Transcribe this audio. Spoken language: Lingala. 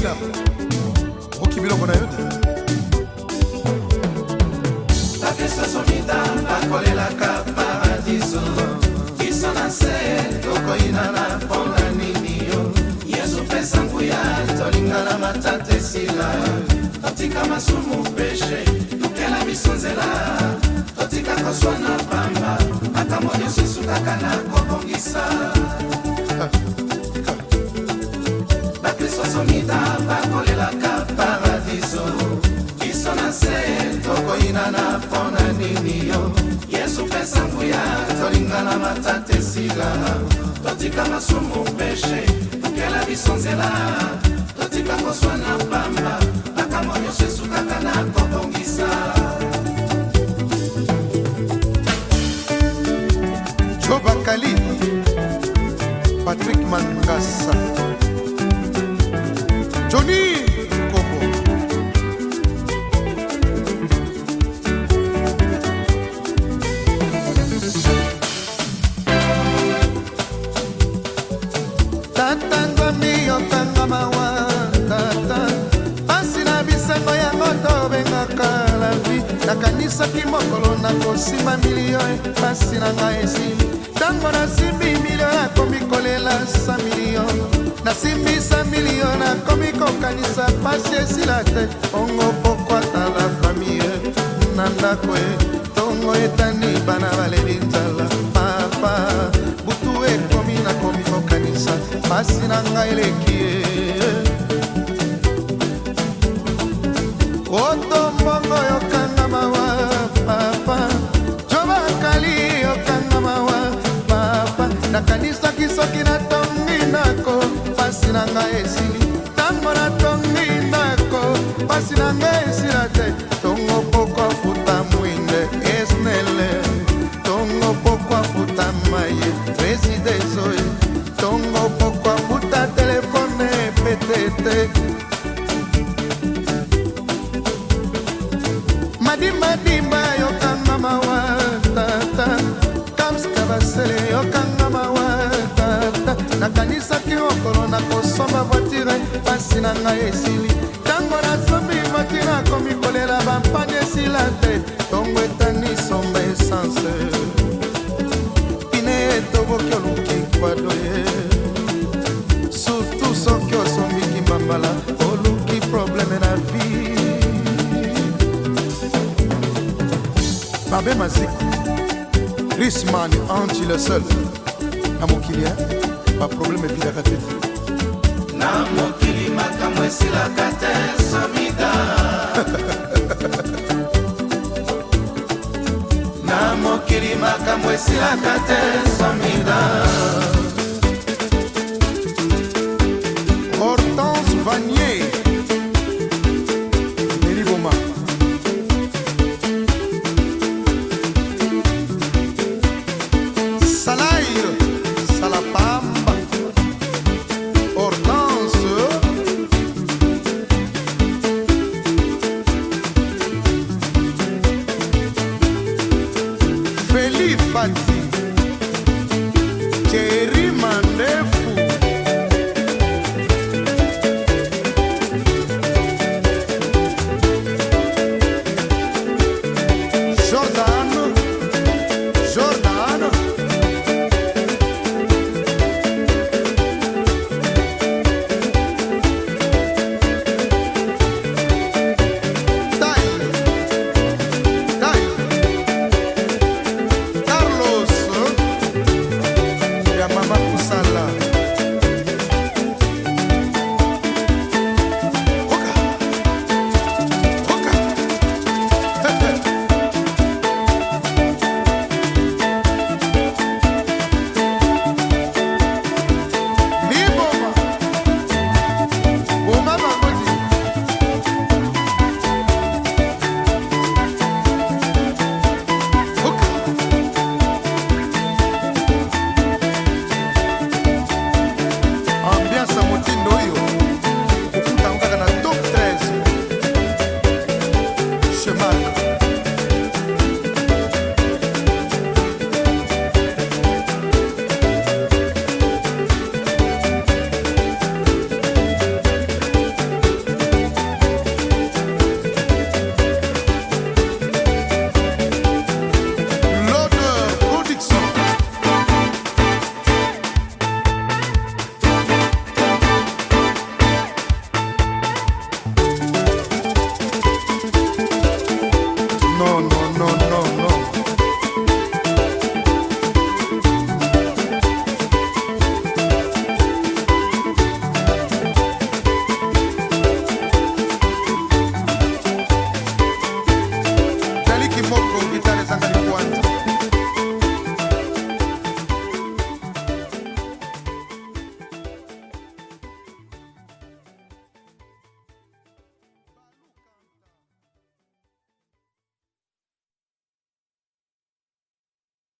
Linda okibiloko na yo te bapeso somida bakolelaka paradiso kiso na se tokoyinana mpona nini yo yesu pesa nguya tolingana matata esila totika masumu peshe tukela biso nzela totika koswana pamba makambo nyonso esukaka na kobongisa bapeso somida bakolelaka paradiso kiso na se tokoyinana mpona nini yo yesu pesa nguya tolingana matata esila totika masumu peshe tukela biso nzela totika koswana pamba makambo nyonso esukaka na kobongisa Jo Bakali Patrick Mangasa Johnny Kobo Tata ngwami yokanga mawa tata pasi na bisango ya moto bengaka la vie nakanisaki mokolo nakosimba milio pasi na ngai esili ntango nasimbi milio nakomi kolela 100 milio nasimbi 100 milio nakomi kokanisa pasi esila te ongo pokwata la famille na ndako tongo etani bana baleli nzala papa butu ekomi nakomi kokanisa pasi na ngai eleki oto mbongo yokanga mawa papa Jo Bakali yokanga mawa papa nakanisaki soki natongi ndako pasi na ngai esili ntango natongi ndako pasi na ngai esila te tongo poko afuta mwinde esnele tongo poko afuta maye residezoe tongo poko afuta telefone petete madimba yokanga mawa tata kamska basele yokanga mawa tata nakanisaki okolo nakosomba voitire pasi na ngai esili ntango nasombi voitire nakomi kolela bampani esila te tongo etani somba esanse pine etoboki oluki kwadoye surtout soki osombiki mbambala oluki probleme na vie Babé Maziku Risman anti le seul na mokili pas problème ebilaka te na mokili makambo esilaka te somida na mokili makambo esilaka te somida Hortense Vanier Meriboma Salaire Salapamba Hortense Feli Fati Thierry Mandef